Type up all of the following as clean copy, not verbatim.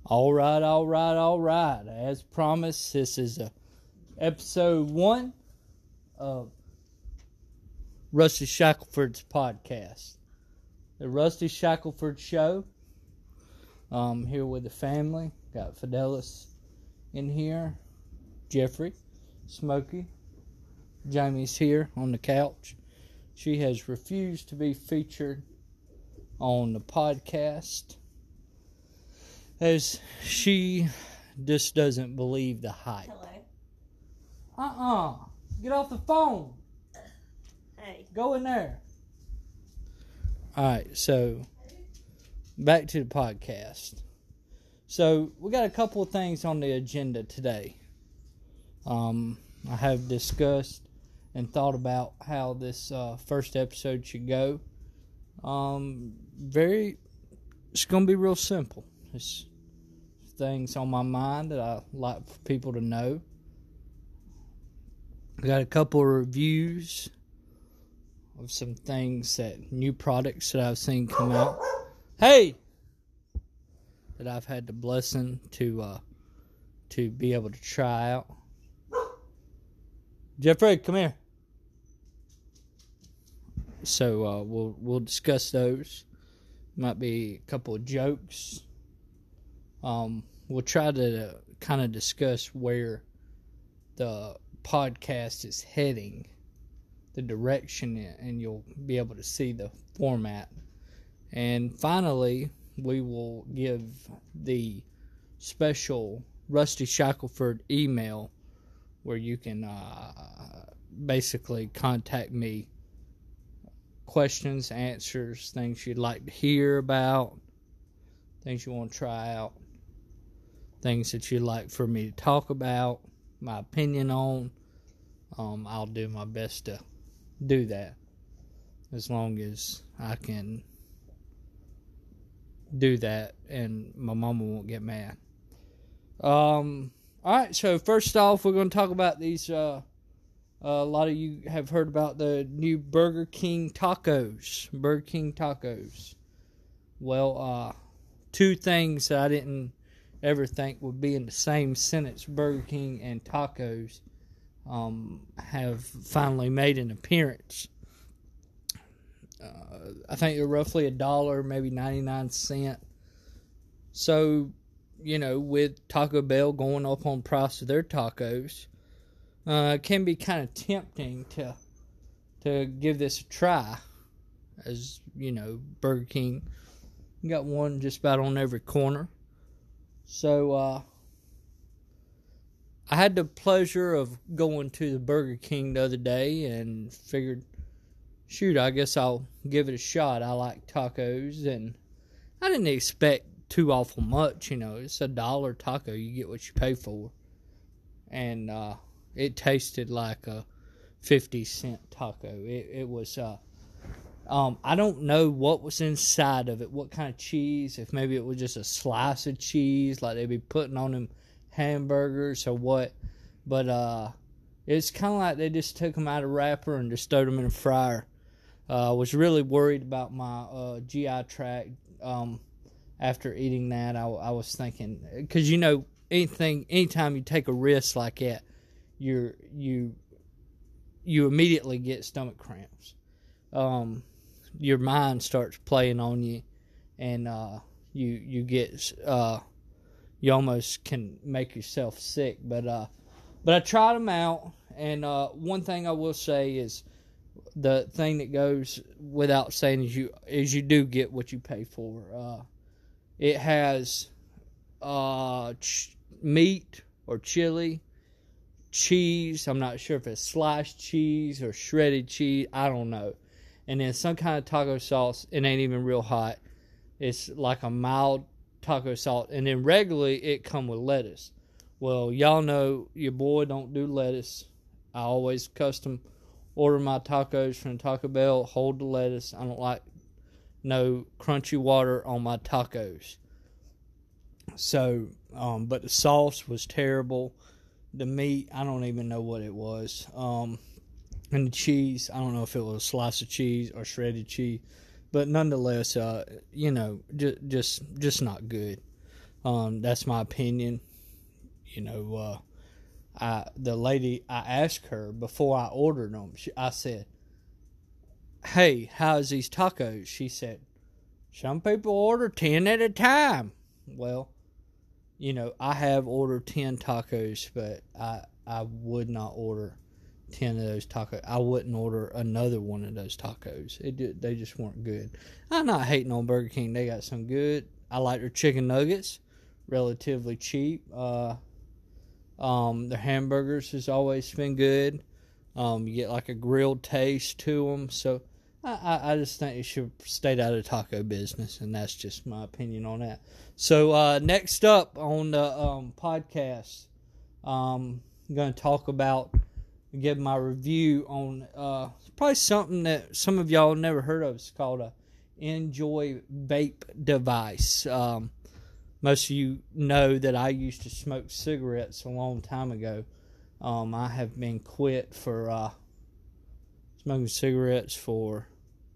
All right. As promised, this is episode 1 of Rusty Shackelford's podcast. The Rusty Shackelford Show. Here with the family. Got Fidelis in here. Jeffrey, Smokey. Jamie's here on the couch. She has refused to be featured on the podcast, as she just doesn't believe the hype. Hello. Get off the phone. Hey. Go in there. Alright, so back to the podcast. So we got a couple of things on the agenda today. I have discussed and thought about how this first episode should go. It's going to be real simple. It's things on my mind that I like for people to know. I got a couple of reviews of some things new products that I've seen come out. Hey! That I've had the blessing to be able to try out. Jeffrey, come here. So we'll discuss those. Might be a couple of jokes. We'll try to kind of discuss where the podcast is heading, the direction, and you'll be able to see the format. And finally, we will give the special Rusty Shackelford email where you can basically contact me. Questions, answers, things you'd like to hear about, things you want to try out, things that you'd like for me to talk about, my opinion on. I'll do my best to do that as long as I can do that and my mama won't get mad. Alright, so first off, we're going to talk about these. A lot of you have heard about the new Burger King tacos. Well, two things that I didn't ever think would be in the same sentence, Burger King and tacos, have finally made an appearance. I think they're roughly $1, maybe 99 cents. So, with Taco Bell going up on price of their tacos, it can be kind of tempting to give this a try. As Burger King got one just about on every corner. So I had the pleasure of going to the Burger King the other day and figured, shoot, I guess I'll give it a shot. I like tacos, and I didn't expect too awful much. It's $1 taco. You get what you pay for. And it tasted like a 50-cent taco. It was, I don't know what was inside of it, what kind of cheese, if maybe it was just a slice of cheese, like they'd be putting on them hamburgers or what. But it's kind of like they just took them out of wrapper and just threw them in a fryer. I was really worried about my GI tract after eating that. I was thinking, because anytime you take a risk like that, you immediately get stomach cramps. Your mind starts playing on you, and you get you almost can make yourself sick. But I tried them out, and one thing I will say is the thing that goes without saying is you do get what you pay for. It has meat or chili, cheese. I'm not sure if it's sliced cheese or shredded cheese. I don't know. And then some kind of taco sauce. It ain't even real hot. It's like a mild taco sauce. And then regularly it come with lettuce. Well, y'all know your boy don't do lettuce. I always custom order my tacos from Taco Bell. Hold the lettuce. I don't like no crunchy water on my tacos. So, but the sauce was terrible. The meat, I don't even know what it was. And the cheese, I don't know if it was a slice of cheese or shredded cheese. But nonetheless, just not good. That's my opinion. The lady, I asked her before I ordered them. I said, "Hey, how's these tacos?" She said, "Some people order 10 at a time." Well, I have ordered 10 tacos, but I would not order 10 of those tacos. I wouldn't order another one of those tacos. They just weren't good. I'm not hating on Burger King. They got some good. I like their chicken nuggets, relatively cheap. Their hamburgers has always been good. You get like a grilled taste to them. So I just think you should stay out of the taco business, and that's just my opinion on that. So next up on the podcast, I'm going to talk about, give my review on probably something that some of y'all never heard of. It's called a Enjoy vape device. Most of you know that I used to smoke cigarettes a long time ago. I have been quit for smoking cigarettes for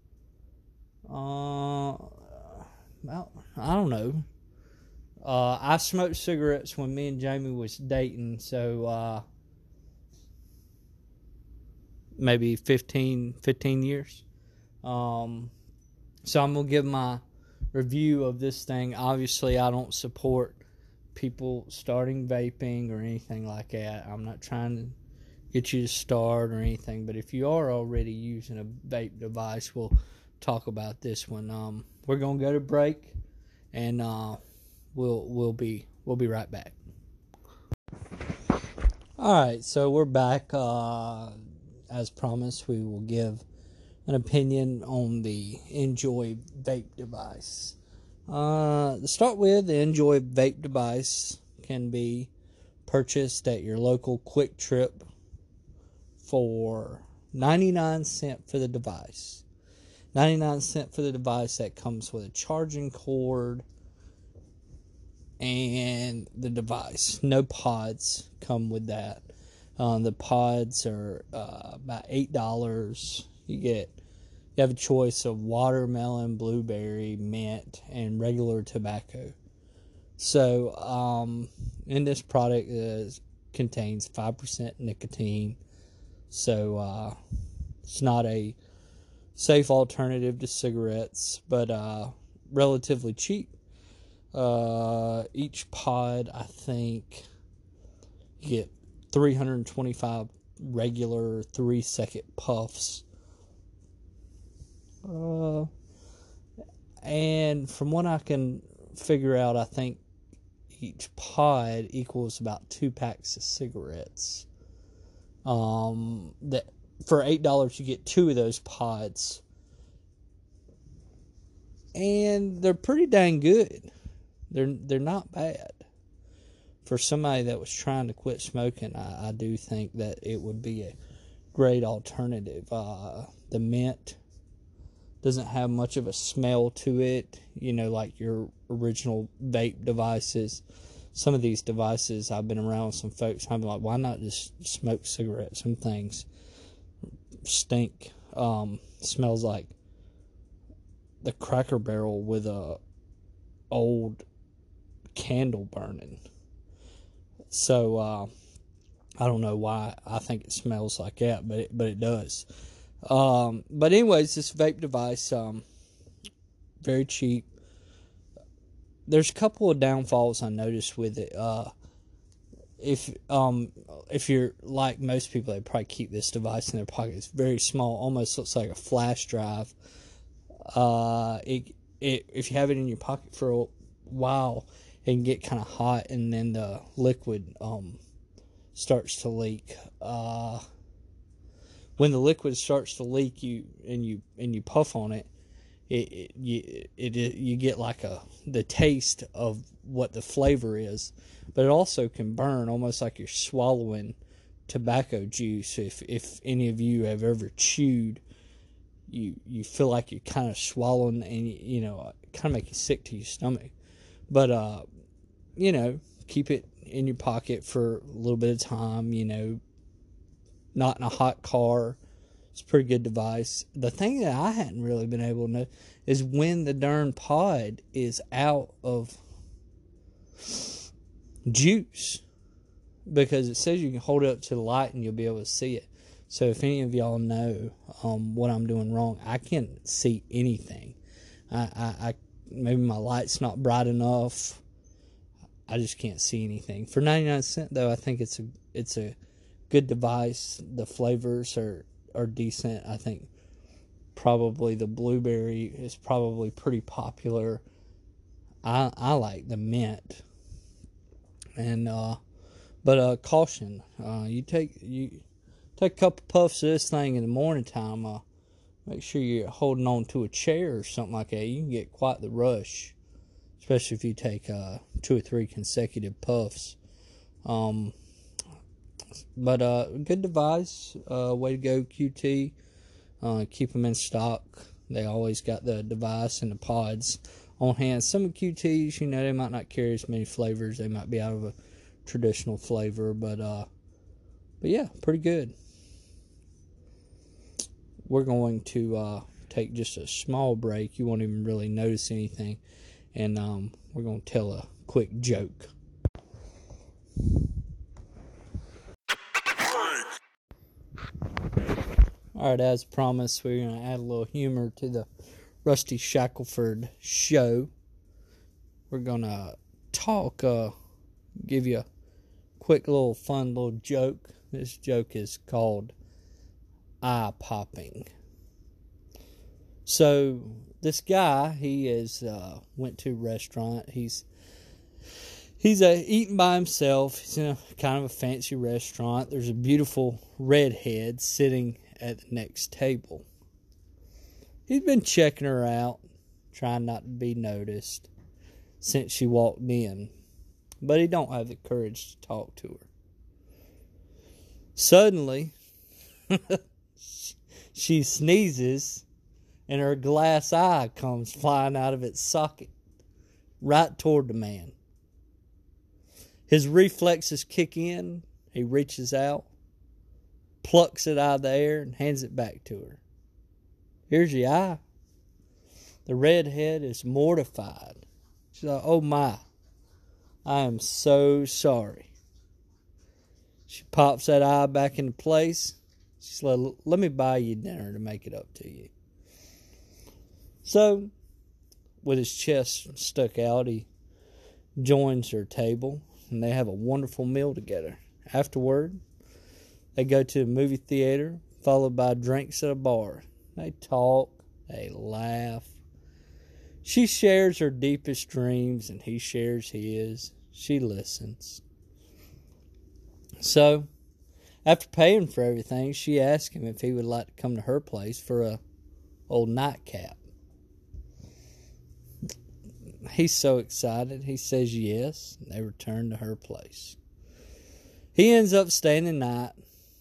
about, I don't know. I smoked cigarettes when me and Jamie was dating, so maybe 15 years. So I'm going to give my review of this thing. Obviously, I don't support people starting vaping or anything like that. I'm not trying to get you to start or anything, but if you are already using a vape device, we'll talk about this one. We're going to go to break, and we'll be right back. All right, so we're back. As promised, we will give an opinion on the Enjoy vape device. To start with, the Enjoy vape device can be purchased at your local Quick Trip for 99 cents for the device. 99 cents for the device that comes with a charging cord and the device. No pods come with that. The pods are about $8. You have a choice of watermelon, blueberry, mint, and regular tobacco. So, in this product contains 5% nicotine. So, it's not a safe alternative to cigarettes, but relatively cheap. Each pod, I think, you get 325 regular 3-second puffs. And from what I can figure out, I think each pod equals about 2 packs of cigarettes. That for $8 you get 2 of those pods, and they're pretty dang good. They're not bad. For somebody that was trying to quit smoking, I do think that it would be a great alternative. The mint doesn't have much of a smell to it, like your original vape devices. Some of these devices, I've been around with some folks, I'm like, why not just smoke cigarettes? Some things stink. Smells like the Cracker Barrel with a old candle burning. So I don't know why I think it smells like that, but it does. But anyways, this vape device, very cheap. There's a couple of downfalls I noticed with it. If you're like most people, they probably keep this device in their pocket. It's very small, almost looks like a flash drive. If you have it in your pocket for a while, it can get kind of hot, and then the liquid starts to leak. When the liquid starts to leak, you puff on it, you get like the taste of what the flavor is, but it also can burn, almost like you're swallowing tobacco juice. If any of you have ever chewed, you feel like you're kind of swallowing, and kind of make you sick to your stomach. But keep it in your pocket for a little bit of time. Not in a hot car. It's a pretty good device. The thing that I hadn't really been able to know is when the darn pod is out of juice, because it says you can hold it up to the light and you'll be able to see it. So if any of y'all know what I'm doing wrong, I can't see anything. I maybe my light's not bright enough. I just can't see anything. For 99 cents though, I think it's a good device. The flavors are decent. I think probably the blueberry is probably pretty popular. I like the mint. And but caution, you take a couple puffs of this thing in the morning time. Make sure you're holding on to a chair or something like that. You can get quite the rush, especially if you take 2 or 3 consecutive puffs. But good device. Way to go, QT. Keep them in stock. They always got the device and the pods on hand. Some of QTs, they might not carry as many flavors. They might be out of a traditional flavor, but yeah, pretty good. We're going to take just a small break. You won't even really notice anything, and we're going to tell a quick joke. Alright, as promised, we're going to add a little humor to the Rusty Shackelford show. We're going to talk, give you a quick little fun little joke. This joke is called eye popping. So this guy, he is went to a restaurant. He's eating by himself. He's in a kind of a fancy restaurant. There's a beautiful redhead sitting at the next table. He's been checking her out, trying not to be noticed since she walked in, but he don't have the courage to talk to her. Suddenly, she sneezes, and her glass eye comes flying out of its socket, right toward the man. His reflexes kick in. He reaches out, plucks it out of the air, and hands it back to her. Here's your eye. The redhead is mortified. She's like, oh my, I am so sorry. She pops that eye back into place. She's like, let me buy you dinner to make it up to you. So, with his chest stuck out, he joins her table, and they have a wonderful meal together. Afterward, they go to a movie theater, followed by drinks at a bar. They talk, they laugh. She shares her deepest dreams, and he shares his. She listens. So, after paying for everything, she asked him if he would like to come to her place for a old nightcap. He's so excited. He says yes. And they return to her place. He ends up staying the night.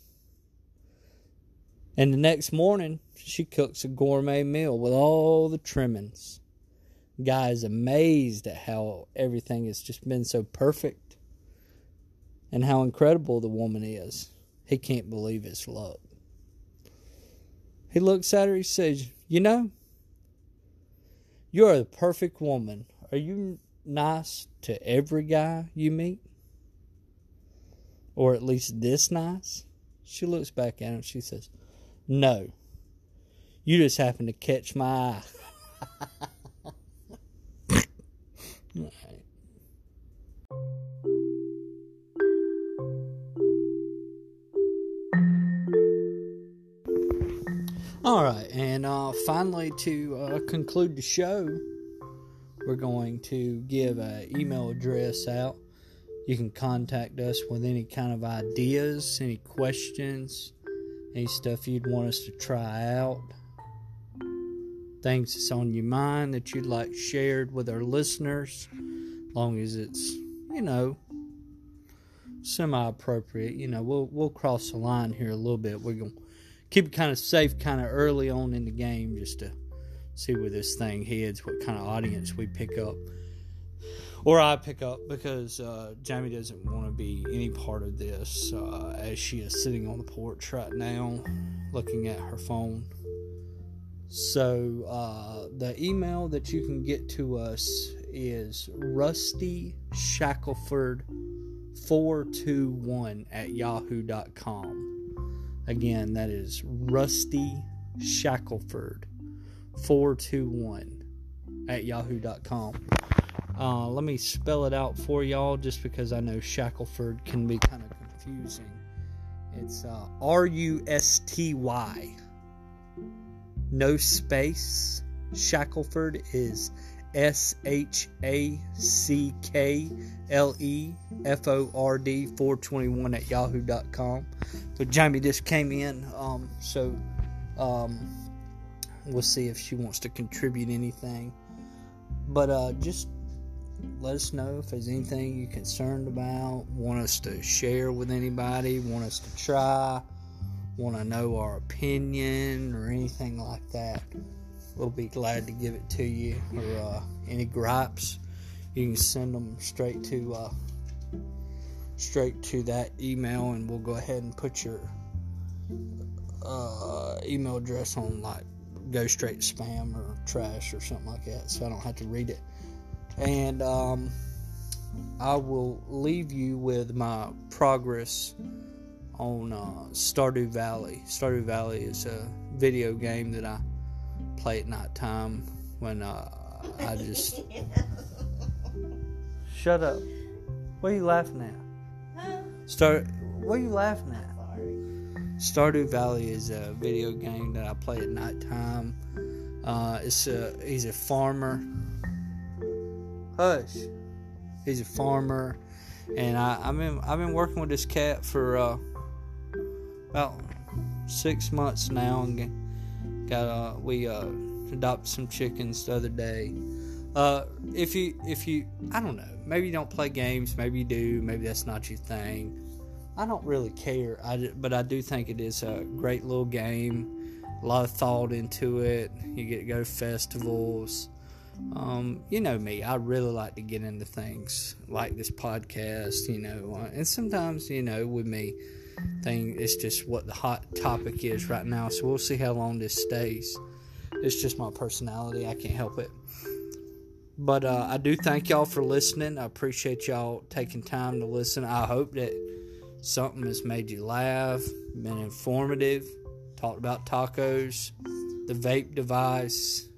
And the next morning, she cooks a gourmet meal with all the trimmings. Guy is amazed at how everything has just been so perfect and how incredible the woman is. He can't believe his luck. He looks at her, he says, you are the perfect woman. Are you nice to every guy you meet? Or at least this nice? She looks back at him, she says, no. You just happen to catch my eye. All right, and finally to conclude the show, we're going to give an email address out. You can contact us with any kind of ideas, any questions, any stuff you'd want us to try out, things that's on your mind that you'd like shared with our listeners, as long as it's, semi-appropriate. We'll cross the line here a little bit. We're going to keep it kind of safe, kind of early on in the game, just to see where this thing heads, what kind of audience we pick up. Or I pick up, because Jamie doesn't want to be any part of this, as she is sitting on the porch right now, looking at her phone. So, the email that you can get to us is rustyshackelford rusty421@yahoo.com. Again, that is Rusty Shackelford 421@yahoo.com. Let me spell it out for y'all, just because I know Shackelford can be kind of confusing. It's Rusty, no space. Shackelford is SHACKLEFORD 421@yahoo.com. So Jamie just came in, we'll see if she wants to contribute anything. But just let us know if there's anything you're concerned about, want us to share with anybody, want us to try, want to know our opinion or anything like that. We'll be glad to give it to you. Or any gripes, you can send them straight to that email, and we'll go ahead and put your email address on, like, go straight to spam or trash or something like that, so I don't have to read it. And I will leave you with my progress on Stardew Valley. Stardew Valley is a video game that I play at night time when I just... Shut up. What are you laughing at? What are you laughing at? Stardew Valley is a video game that I play at night time. He's a farmer. Hush. He's a farmer, and I've been working with this cat for about 6 months now, and we adopted some chickens the other day. If you I don't know, maybe you don't play games, maybe you do, maybe that's not your thing. I don't really care, but I do think it is a great little game. A lot of thought into it. You get to go to festivals. You know me, I really like to get into things like this podcast, and sometimes, with me, it's just what the hot topic is right now, so we'll see how long this stays. It's just my personality, I can't help it. But I do thank y'all for listening. I appreciate y'all taking time to listen. I hope that something has made you laugh, been informative, talked about tacos, the vape device,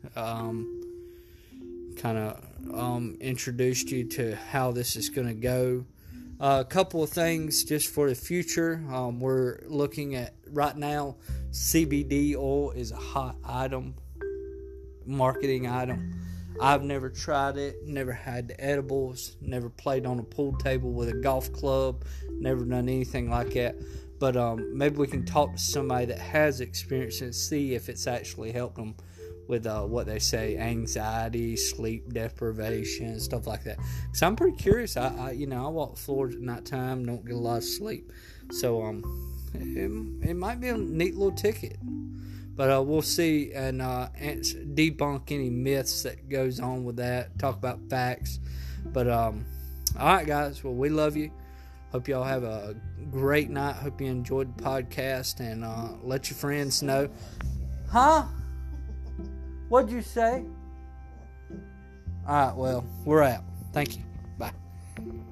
kind of introduced you to how this is going to go. A couple of things just for the future. We're looking at, right now, CBD oil is a hot item, marketing item. I've never tried it, never had the edibles, never played on a pool table with a golf club, never done anything like that. But maybe we can talk to somebody that has experience and see if it's actually helped them with what they say, anxiety, sleep deprivation, stuff like that. So I'm pretty curious. I walk floors at night time, don't get a lot of sleep. So it might be a neat little ticket. But we'll see and debunk any myths that goes on with that. Talk about facts. But all right, guys. Well, we love you. Hope y'all have a great night. Hope you enjoyed the podcast, and let your friends know. Huh? What'd you say? All right. Well, we're out. Thank you. Bye.